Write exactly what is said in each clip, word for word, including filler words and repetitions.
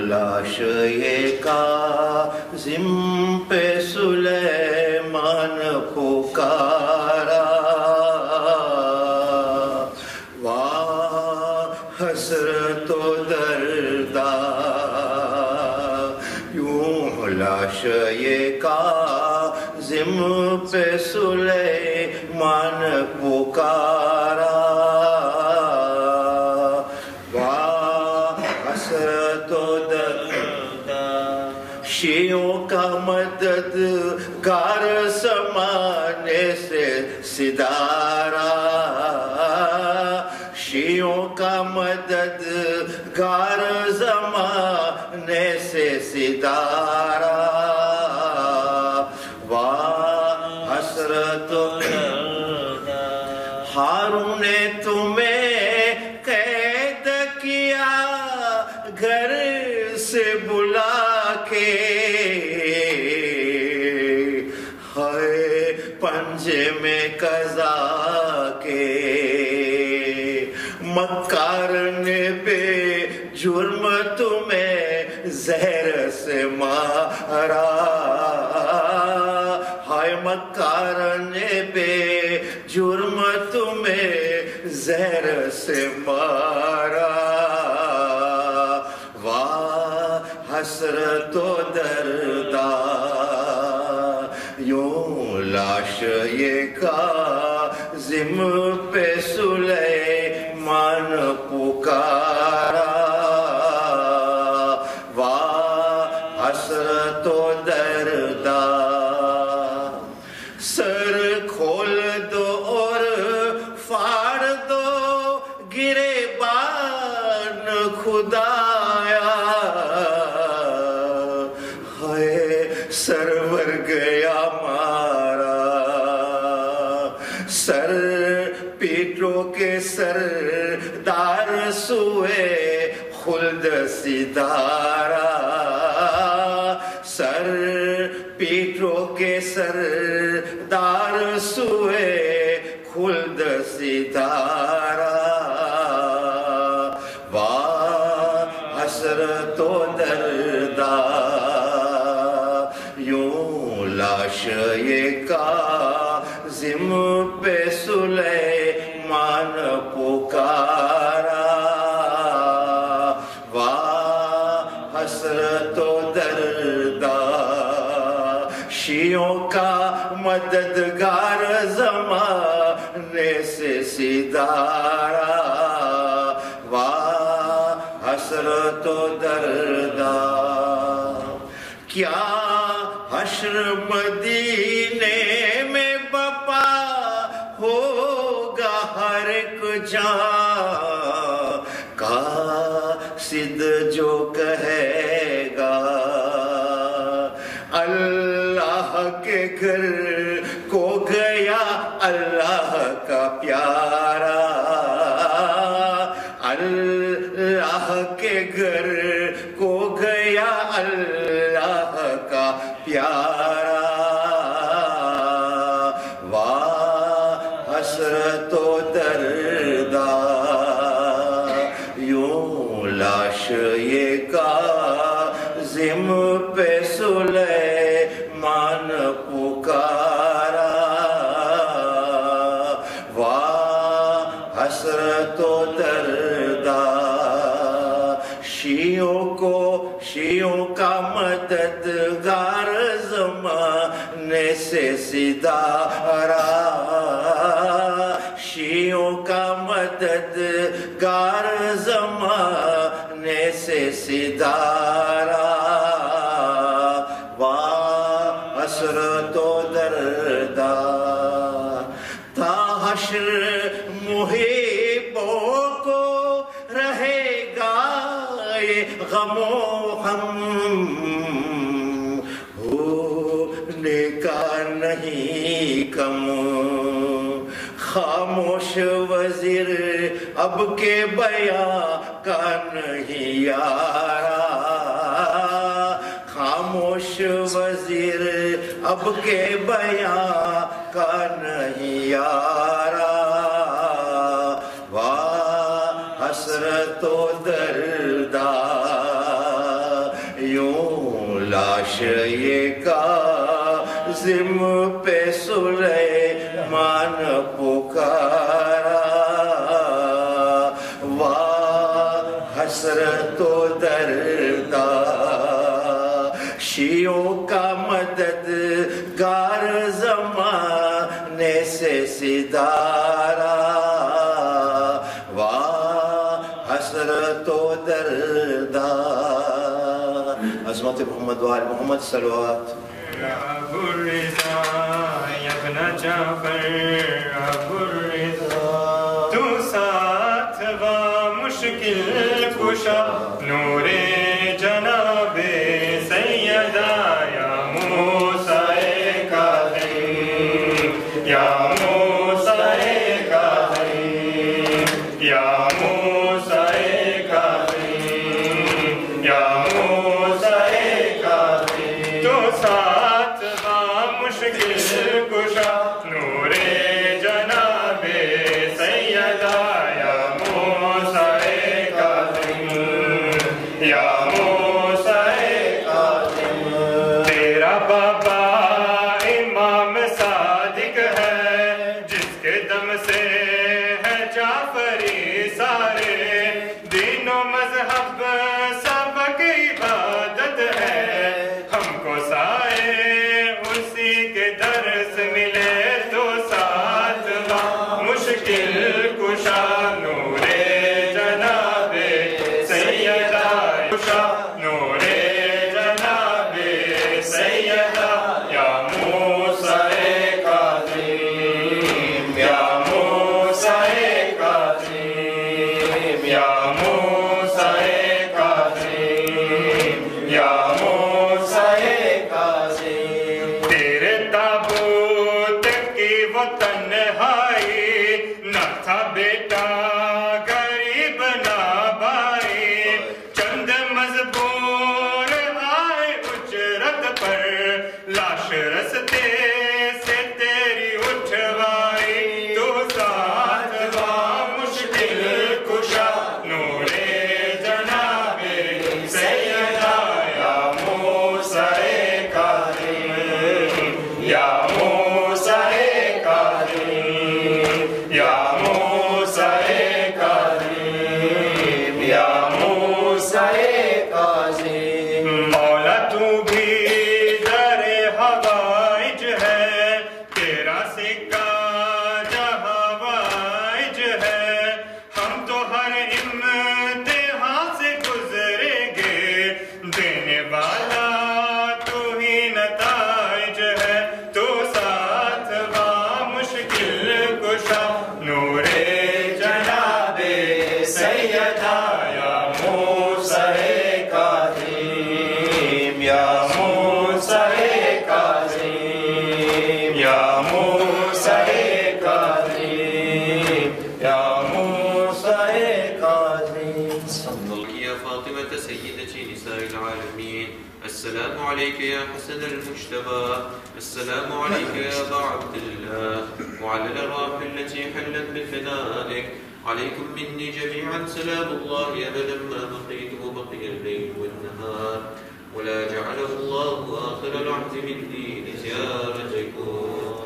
لاش کاظم پہ سلیمان پکارا، واہ حسرت و دردہ، یوں لاش کاظم پہ سلیمان پکارا، شیعوں کا مددگار زمانے سے صدارا، شیعوں کا مددگار زمانے سے صدارا، واہ حسرت و دردہ، ہارون نے تمہیں قید کیا گھر سے بلا کے، ہائے پنجے میں قضا کے، مکار نے بے جرم تمہیں زہر سے مارا، ہائے مکار نے بے جرم تمہیں زہر سے مارا، حسرت و دردہ، یوں لاش کاظم پہ سلیمان پکارا، واہ حسرت و دردہ، سر کھول دو اور پھاڑ دو گریبان خدایا، سرور گیا مارا، سر پیٹو کے سردار سوئے خلد سدارا، سر پیٹو کے سردار سوئے خلد سدارا، واہ حسرت و دردہ، یوں لاش کاظم پہ سلیمان پکارا، واہ حسرت و دردہ، شیعوں کا مددگار زمانے سے صدارا، واہ حسرت و دردہ، کیا حشر مدینے میں بپا ہوگا ہر ایک جہاں، قاصد جو کہے گا اللہ کے گھر کو گیا اللہ کا پیارا، اللہ کے گھر کو گیا اللہ کا پیارا، واہ حسرت و دردہ، یوں لاش کاظم پہ سلیمان پکارا، واہ حسرت و دردہ، شیعوں کو شیعوں کا مددگار زمانے سے صدارا، شیعوں کا مددگار زمانے سے صدارا، واہ حسرت و دردہ، تا حشر محبوں کو رہے گا یہ غم و غم، ہونے کا نہیں کم، خاموش وزیر اب کے بیاں کا نہیں یارا، خاموش وزیر اب کے بیاں کا نہیں یارا، واہ حسرت و دردہ، لاش یہ کاظم پہ سلیمان پکارا واہ حسرت و دردہ شیعوں کا مددگار زمانے سے سدارا واہ حسرت و دردہ عظمت محمد وآل محمد صلوات ابو الرضا یا ابن جعفر ابو الرضا تو ساتھ و مشکل کشا نور جناب سیدہ یا موسیٰ کاظم یا موسیٰ کاظم یا موسیٰ کاظم یا ساتھ با مشکل کشا نور جناب سیدہ یا موسیٰ کاظم یا موسیٰ کاظم تیرا بابا امام صادق ہے جس کے دم سے ہے جعفری سارے دین و مذہب سب کی عبادت ہے ہم کو سائے اسی کے درس ملے تو ساتھ با مشکل کشا نور جناب سیدہ کشا نور جناب سیدہ یا موسیٰ کاظم یا موسیٰ کاظم یا موسیٰ کاظم یا تیرے تابوت کی وہ تنہائی نہ تھا بیٹا غریب نہ بھائی چند مزبور آئے اجرت پر لاش رستے سے تیری اٹھوائی تو ساتھ با مشکل کشا نور جناب سیدہ یا موسیٰ یا موسیٰ کاظم یا موسیٰ کاظم یا موسیٰ کاظم مولا تو بھی در ہوائج ہے تیرا سکہ جہاں وائج ہے ہم تو ہر امتحان سے گزریں گے دینے والا تو ہی نتائج ہے تو ساتھ با مشکل کشا نور جناب سیدہ یا موسیٰ کاظم یا موسیٰ کاظم یا موسیٰ کاظم یا موسیٰ کاظم يا فاطمة سيدة نساء العالمين السلام عليك يا حسن المجتبى السلام عليك يا أبا عبد الله وعلى الأرواح التي حلت بفنائك عليكم مني جميعا سلام الله أبدا ما بقيت وبقي الليل والنهار ولا جعله الله آخر العهد مني لزيارتكم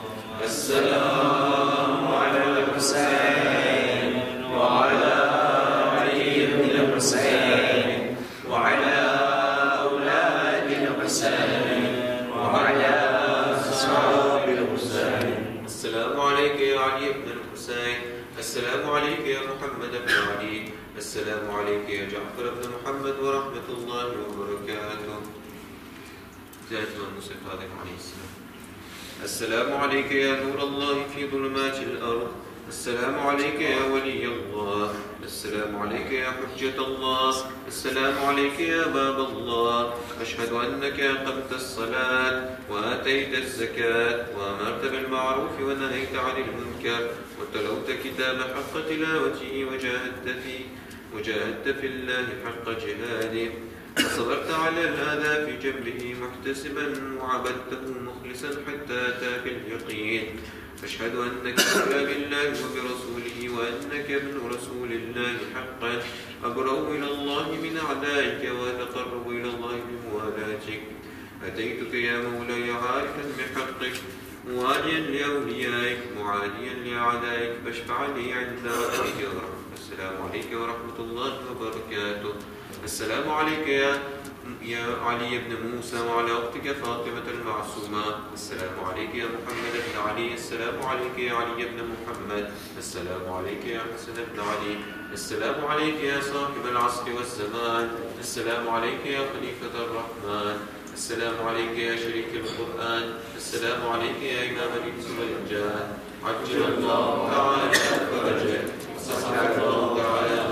السلام على الحسين وعلى علي بن الحسين وعلى أولاد الحسين وعلى أصحاب الحسين السلام عليك يا علي بن الحسين السلام عليك يا محمد بن علي السلام عليك يا جعفر بن محمد ورحمة الله وبركاته زاد والمصفات عليه السلام السلام عليك يا نور الله في ظلمات الأرض السلام عليك يا ولي الله السلام عليك يا حجة الله السلام عليك يا باب الله أشهد أنك أقمت الصلاة وآتيت الزكاة وأمرت بالمعروف ونهيت عن المنكر وتلوت كتاب حق تلاوته وجاهدت في وجاهدت في الله حق جهاده وصبرت على الأذى في جنبه محتسبا وعبدته مخلصا حتى أتاك اليقين أشهد أنك أولى بالله وبرسوله وأنك ابن رسول الله حقا أبرأ إلى الله من أعدائك وأتقرب إلى الله بموالاتك أتيتك يا مولاي عارفا بحقك مواليا لأوليائك معاديا لأعدائك فاشفع لي عند ربك يا رب. السلام عليك ورحمة الله وبركاته. السلام عليك يا يا علي بن موسى وعلى أختك فاطمة المعصومة. السلام عليك يا محمد بن علي. السلام عليك يا علي بن محمد. السلام عليك يا حسن بن علي. السلام عليك يا صاحب العصر والزمان. السلام عليك يا خليفة الرحمن. السلام عليك يا شريك القرآن. السلام عليك يا إمام الإنس والجان. عجل الله تعالى فرجك. صلى الله تعالى